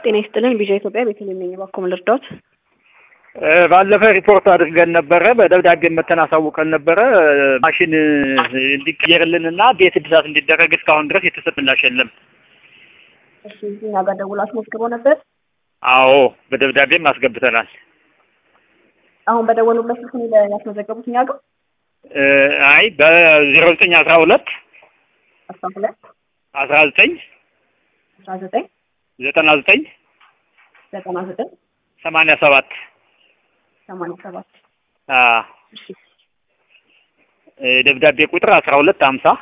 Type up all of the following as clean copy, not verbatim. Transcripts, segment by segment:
ጤና ይስጥልኝ ቢጃ ኢትዮጵያ ቤተልሔም ነኝ። እባክዎ ልርዳዎት? ባለፈ ሪፖርት አድርገን ነበረ፣ በደብዳቤ መተን አሳውቀን ነበረ። ማሽን እንዲቀየርልንና ቤት እድሳት እንዲደረግ እስካሁን ድረስ የተሰጠ ምላሽ የለም። እሺ እኛ ጋር ደውላችሁ አስመዝግበው ነበር? አዎ በደብዳቤም አስገብተናል። አሁን በደወሉበት ስልክ ነው ያስመዘገቡት እኛ ጋር? አይ በ0912 12 19 19 99 99 87 87 እሺ ደብዳቤ ቁጥር 1250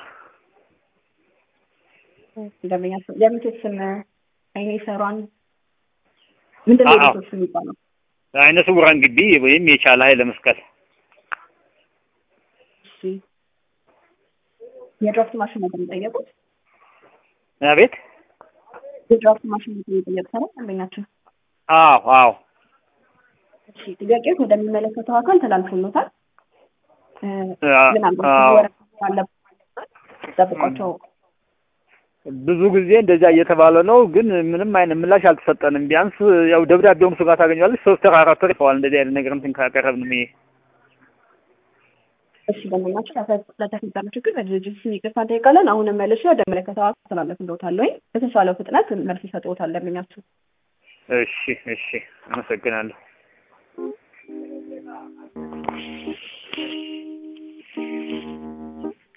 እንደምን የምትስም አይኔ ሰሯን ምንድነው የምትስም የሚባለው? አይነ ስውራን ግቢ ወይም የቻለ ኃይለ መስቀል። እሺ የድራፍት ማሽን ነው የሚጠየቁት? አቤት የድራፍት ማሽን ነው የሚጠየቁት አንደኛችሁ? አዎ እሺ ጥያቄው ወደሚመለከተው አካል ተላልፎለታል። ምናልባት ወረቀት አለበት ጠብቋቸው። ብዙ ጊዜ እንደዛ እየተባለ ነው፣ ግን ምንም አይነት ምላሽ አልተሰጠንም። ቢያንስ ያው ደብዳቤውም እሱ ጋር ታገኛለች 3 ወር 4 ወር ይፈዋል እንደዚህ አይነት ነገር እንትን ካቀረብን። እሺ በመናችሁ ለተፈጠረ ችግር በድርጅት ስም ይቅርታ እንጠይቃለን። አሁንም መልሼ ወደ መለከተው አካል ተላለፍልዎታለሁ። በተቻለው ፍጥነት መልስ ይሰጥዎታል ለምኛችሁ። እሺ አመሰግናለሁ።